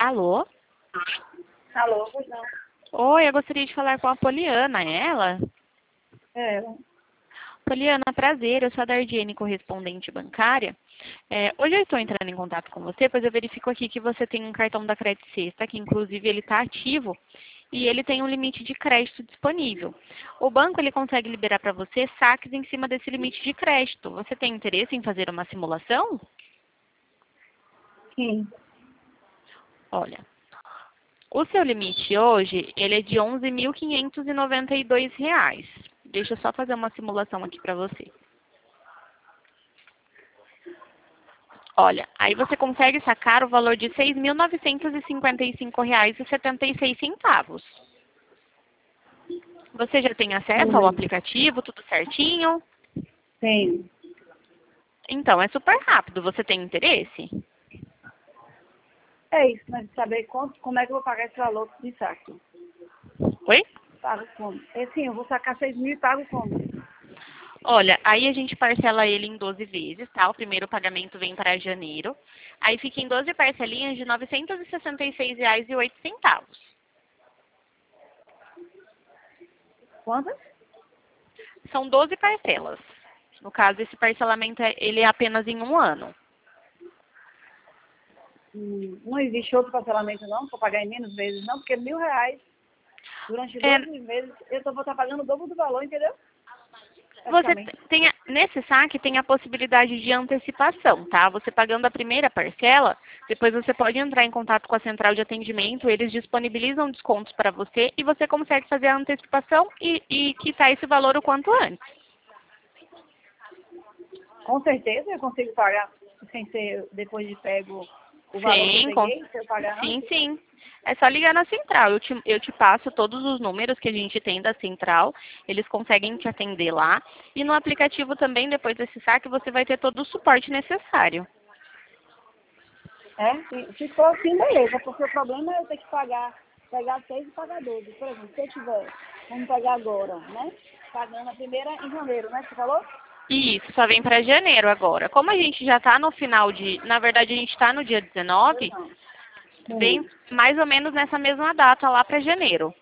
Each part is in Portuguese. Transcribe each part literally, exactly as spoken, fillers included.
Alô? Alô, pois não. Oi, eu gostaria de falar com a Poliana, é ela? É, Poliana, prazer, eu sou a Dardiene, correspondente bancária. É, hoje eu estou entrando em contato com você, pois eu verifico aqui que você tem um cartão da Credit Sexta, que inclusive ele está ativo, e ele tem um limite de crédito disponível. O banco ele consegue liberar para você saques em cima desse limite de crédito. Você tem interesse em fazer uma simulação? sim. Olha, o seu limite hoje, ele é de onze mil quinhentos e noventa e dois reais. Deixa eu só fazer uma simulação aqui para você. Olha, aí você consegue sacar o valor de seis mil novecentos e cinquenta e cinco reais e setenta e seis centavos. Você já tem acesso ao Hum, aplicativo, tudo certinho? Sim. Então, é super rápido. Você tem interesse? É isso, mas saber quanto, como é que eu vou pagar esse valor de saque? Oi? Pago como? É sim, eu vou sacar seis mil e pago como? Olha, aí a gente parcela ele em doze vezes, tá? O primeiro pagamento vem para janeiro. Aí fica em doze parcelinhas de novecentos e sessenta e seis reais e oito centavos. Quantas? São doze parcelas. No caso, esse parcelamento é, ele é apenas em um ano. Hum, não existe outro parcelamento não, para pagar em menos vezes não, porque mil reais durante É, doze meses eu só vou estar pagando o dobro do valor, entendeu? Você Praticamente. tem, a- nesse saque tem a possibilidade de antecipação, tá? Você pagando a primeira parcela, depois você pode entrar em contato com a central de atendimento, eles disponibilizam descontos para você e você consegue fazer a antecipação e, e quitar esse valor o quanto antes. Com certeza eu consigo pagar sem ser depois de pego o valor que eu Sim, com- peguei, se eu pagar sim, antes. sim. É só ligar na central. Eu te, eu te passo todos os números que a gente tem da central. Eles conseguem te atender lá. E no aplicativo também, depois desse saque, você vai ter todo o suporte necessário. É, se se for assim, beleza, porque o problema é eu ter que pagar, pegar seis e pagar doze. Por exemplo, se eu tiver, vamos pegar agora, né? Pagando a primeira em janeiro, né? Você falou? E isso só vem para janeiro agora. Como a gente já está no final de. Na verdade, a gente está no dia Pois dezenove, não. vem Sim. mais ou menos nessa mesma data lá para janeiro.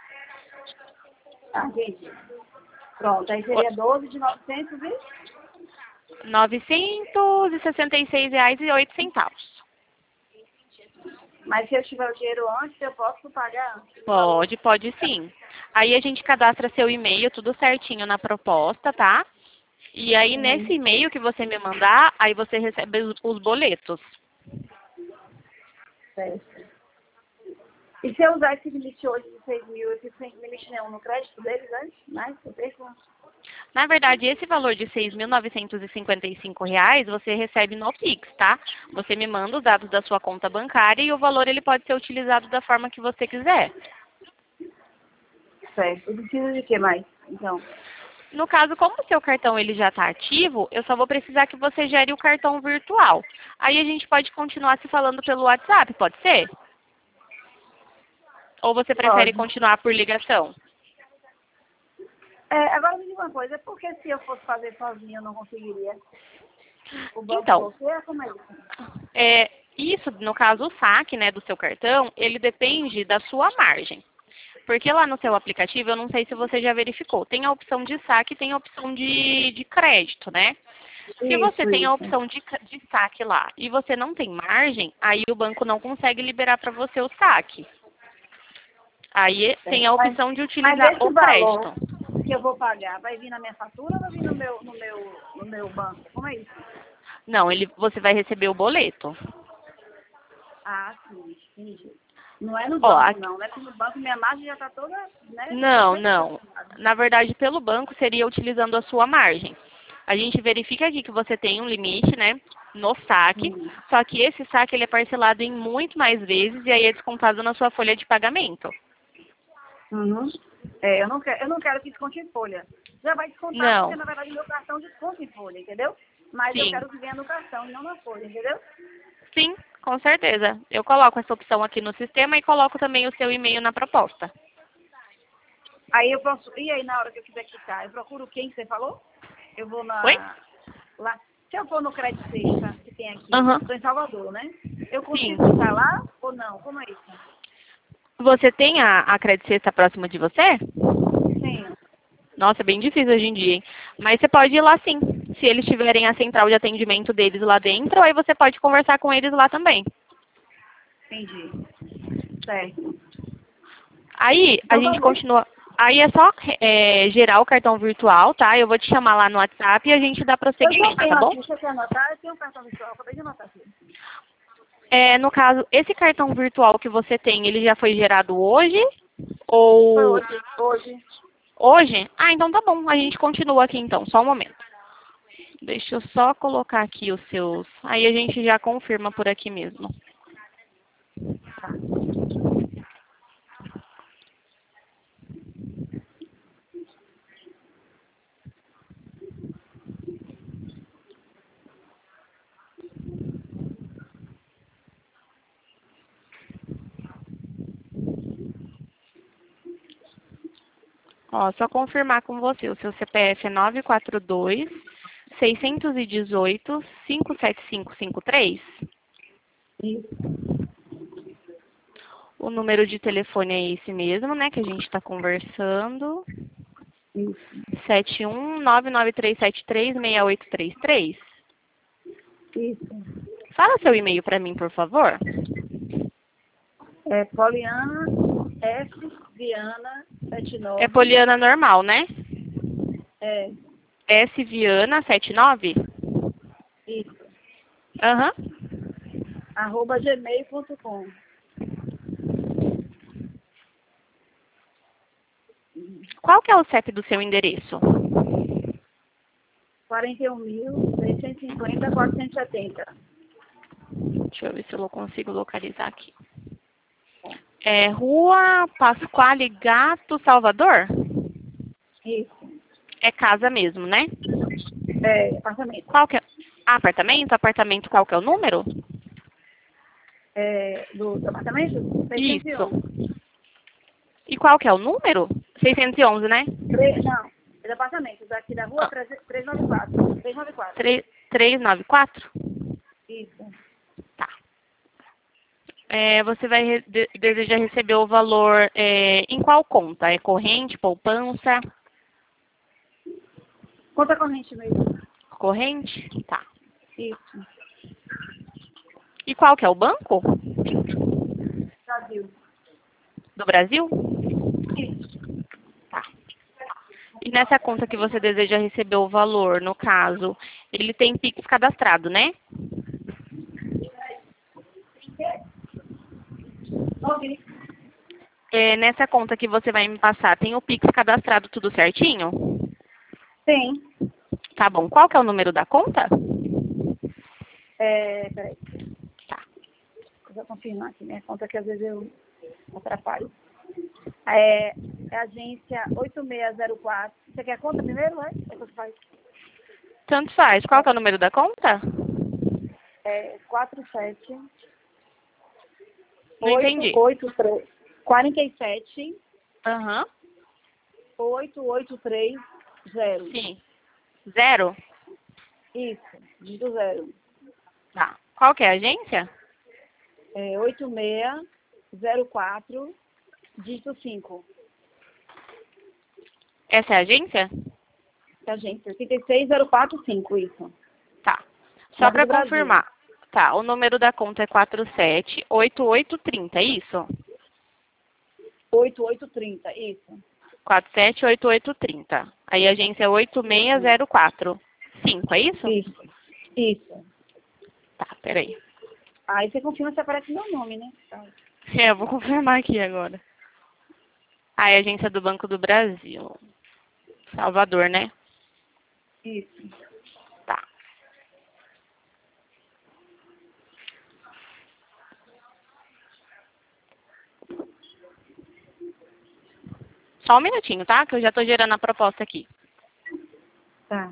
Ah, entendi. Pronto, aí O- seria doze de novecentos e... novecentos e sessenta e seis reais e oito centavos. Mas se eu tiver o dinheiro antes, eu posso pagar antes o valor. Pode, pode sim. Aí a gente cadastra seu e-mail, tudo certinho na proposta, tá? E aí nesse Uhum. e-mail que você me mandar, aí você recebe os, os boletos. Certo. E se eu usar esse limite hoje de seis mil, eu fico sem limite nenhum no crédito deles antes? Mas eu perco. Na verdade, esse valor de seis mil novecentos e cinquenta e cinco reais você recebe no Pix, tá? Você me manda os dados da sua conta bancária e o valor ele pode ser utilizado da forma que você quiser. Certo. Eu preciso de que mais? Então. No caso, como o seu cartão ele já está ativo, eu só vou precisar que você gere o cartão virtual. Aí a gente pode continuar se falando pelo WhatsApp, pode ser? Ou você prefere Pode. continuar por ligação? É, agora me diga uma coisa, por que se eu fosse fazer sozinha eu não conseguiria? O banco Então, bloqueia? Como é isso? é, isso, no caso, o saque, né, do seu cartão, ele depende da sua margem. Porque lá no seu aplicativo, eu não sei se você já verificou, tem a opção de saque e tem a opção de, de crédito, né? Se você Isso, tem a isso. opção de, ca- de saque lá e você não tem margem, aí o banco não consegue liberar para você o saque. Aí tem Certo. a Mas, opção de mas utilizar esse o valor crédito. que eu vou pagar vai vir na minha fatura ou vai vir no meu, no meu, no meu banco? Como é isso? Não, ele, você vai receber o boleto. Ah, sim, entendi. Não é no Ó, banco, aqui- não, né? Porque no banco minha margem já está toda, né? não, cem por não. cento. Na verdade, pelo banco seria utilizando a sua margem. A gente verifica aqui que você tem um limite, né, no saque, Hum. só que esse saque ele é parcelado em muito mais vezes e aí é descontado na sua folha de pagamento. Uhum. É, eu não quero, eu não quero que desconte em folha. Já vai descontar porque, Não, na verdade, o meu cartão desconta em folha, entendeu? Mas eu sim, quero que venha no cartão e não na folha, entendeu? sim, com certeza. Eu coloco essa opção aqui no sistema e coloco também o seu e-mail na proposta. Aí eu posso. E aí, na hora que eu quiser quitar, eu procuro quem que você falou? Eu vou Oi? na. Lá. se eu for no Crédito Sexta, que tem aqui, Aham. estou em Salvador, né? Eu Sim. consigo usar lá ou não? Como é isso? Você tem a, a Credit Sexta próxima de você? Tenho. Nossa, é bem difícil hoje em dia, hein? Mas você pode ir lá sim. Se eles tiverem a central de atendimento deles lá dentro, aí você pode conversar com eles lá também. Entendi. Certo. Aí a Então tá gente bom. continua. Aí é só é, gerar o cartão virtual, tá? Eu vou te chamar lá no WhatsApp e a gente dá Eu já prosseguimento, tenho tá bom? aqui, você quer anotar? Eu tenho um cartão virtual, acabei de anotar aqui. É, no caso, esse cartão virtual que você tem, ele já foi gerado hoje? Foi Ou hoje. Hoje. hoje? Ah, então tá bom. A gente continua aqui então, só um momento. Deixa eu só colocar aqui os seus. Aí a gente já confirma por aqui mesmo. Tá. Ó, só confirmar com você. O seu C P F é nove quatro dois, seis um oito, cinco sete cinco cinco três. Isso. O número de telefone é esse mesmo, né? Que a gente está conversando. Isso. sete um nove nove três sete três seis oito três três. Isso. Fala seu e-mail para mim, por favor. É Poliana F. Viana setenta e nove. É Poliana normal, né? É. S Viana setenta e nove? Isso. Aham. Arroba gmail ponto com. Qual que é o C E P do seu endereço? quarenta e um mil, seiscentos e cinquenta, quatrocentos e setenta. Deixa eu ver se eu consigo localizar aqui. É Rua Pasquale Gato, Salvador? Isso. É casa mesmo, né? É, apartamento. Qual que é? Ah, apartamento? Apartamento, qual que é o número? É, do, do apartamento? seiscentos e Isso. onze. E qual que é o número? seiscentos e onze, né? Tre- não, é do apartamento, daqui da rua Ah, trezentos e noventa e quatro. trezentos e noventa e quatro. trezentos e noventa e quatro? Isso. Tá. É, você vai re- de- desejar receber o valor é, em qual conta? É corrente, poupança? Conta corrente mesmo. Corrente? Tá. Isso. E qual que é o banco? Brasil. Do Brasil? Isso. Tá. E nessa conta que você deseja receber o valor, no caso, ele tem Pix cadastrado, né? Ok. É, nessa conta que você vai me passar, tem o Pix cadastrado tudo certinho? Tem. Tá bom. Qual que é o número da conta? É, peraí. Tá. Deixa eu confirmar aqui minha conta, que às vezes eu atrapalho. É, é a agência oito seis zero quatro. Você quer a conta primeiro, é? É que você faz? Tanto faz. Qual que é o número da conta? É quatro sete Não oito entendi. oito três quarenta e sete Aham. oito oito três zero. Sim. Zero? Isso, dígito zero. Tá. Qual que é a agência? É oito seis zero quatro, dígito cinco. Essa é a agência? É a agência oito seis zero quatro cinco, isso. Tá. Só Banco para do Brasil. confirmar. Tá. O número da conta é quatro sete oito oito três zero, é isso? oito oito três zero, isso. quatro sete oito oito três zero. Aí a agência é oito seis zero quatro cinco, é isso? Isso, isso. Tá, peraí. Aí você confirma se aparece meu nome, né? É, eu vou confirmar aqui agora. Ah, é a agência do Banco do Brasil. Salvador, né? Isso. Tá. Só um minutinho, tá? Que eu já tô gerando a proposta aqui. Tá.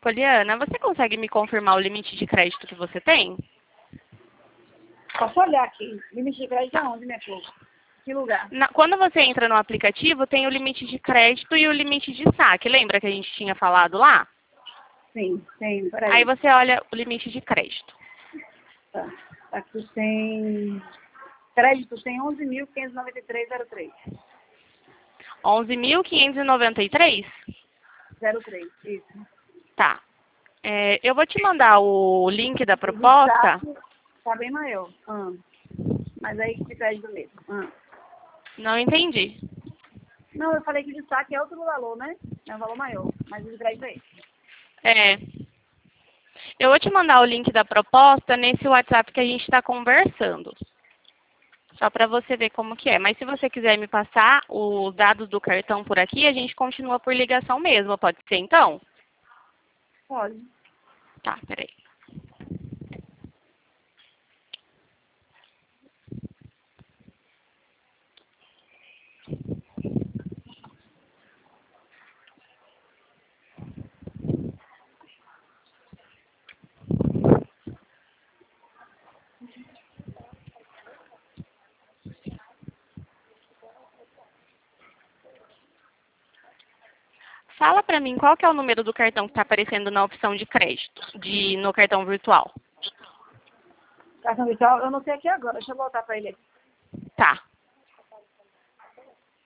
Poliana, você consegue me confirmar o limite de crédito que você tem? Posso olhar aqui. Limite de crédito aonde, minha flor? Que lugar? Na- quando você entra no aplicativo, tem o limite de crédito e o limite de saque. Lembra que a gente tinha falado lá? Sim, tem, peraí. Aí você olha o limite de crédito. Tá. Aqui tem... Crédito tem onze mil quinhentos e noventa e três reais e três. onze mil quinhentos e noventa e três? zero três, isso. Tá. É, eu vou te mandar o link da proposta. Tá bem maior. Ah. Mas aí de crédito mesmo. Ah. Não entendi. Não, eu falei que de saque é outro valor, né? É um valor maior. Mas o de crédito é esse. É. Eu vou te mandar o link da proposta nesse WhatsApp que a gente está conversando. Só para você ver como que é. Mas se você quiser me passar os dados do cartão por aqui, a gente continua por ligação mesmo. Pode ser então? Pode. Tá, peraí. Fala para mim qual que é o número do cartão que está aparecendo na opção de crédito, de, no cartão virtual. Cartão virtual, eu não sei aqui agora. Deixa eu voltar para ele aqui. Tá.